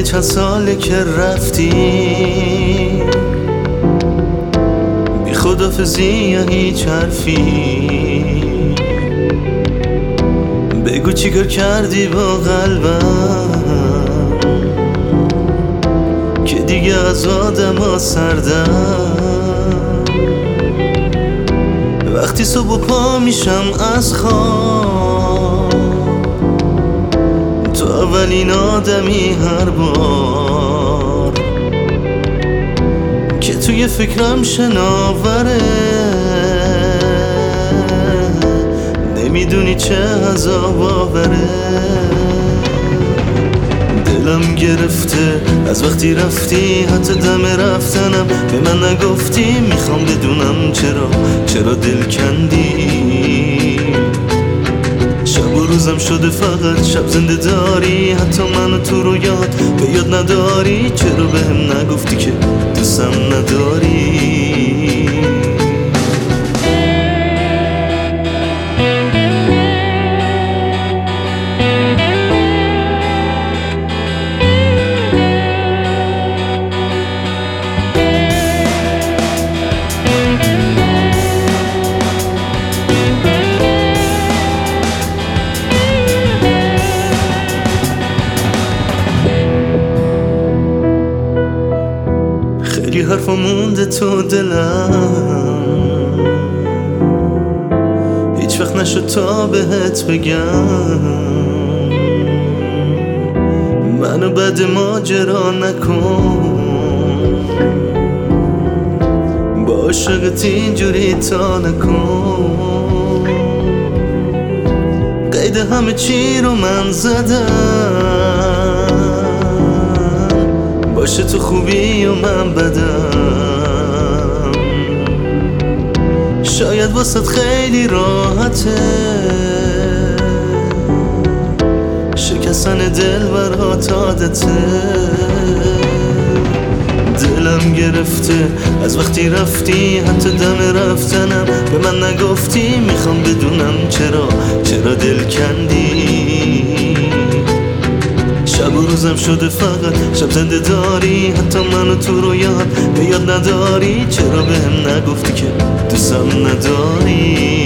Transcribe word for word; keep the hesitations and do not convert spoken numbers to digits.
چند ساله که رفتی، بی خداحافظی یا هیچ حرفی. بگو چیکار کردی با قلبم که دیگه از آدم ها سردم. وقتی صبح پا میشم از خواب، تو اولین آدمی هر بار که توی فکرم شناوره. نمیدونی چه عذاب آوره. دلم گرفته از وقتی رفتی، حتی دم رفتنم به من نگفتی. میخوام بدونم چرا چرا دل کندی. شب و روزم شده فقط شب زنده داری، حتی منو تو رو یاد به یاد نداری. چرا بهم نگفتی که دوستم نداری؟ خیلی حرفا مونده تو دلم، هیچ وقت نشد تا بهت بگم. منو بد ماجرا نکن، با عاشقت اینجوری تا نکن. قید همه چی رو من زدم، باشه تو خوبی و من بدم. شاید واسط خیلی راحته شکستن دل برات عادته. دلم گرفته از وقتی رفتی، حتی دم رفتنم به من نگفتی. میخوام بدونم چرا چرا دل کندی. شب و روزم شده فقط شب زنده داری، حتی منو تو رو یاد به یاد نداری. چرا بهم نگفتی که دوستم نداری؟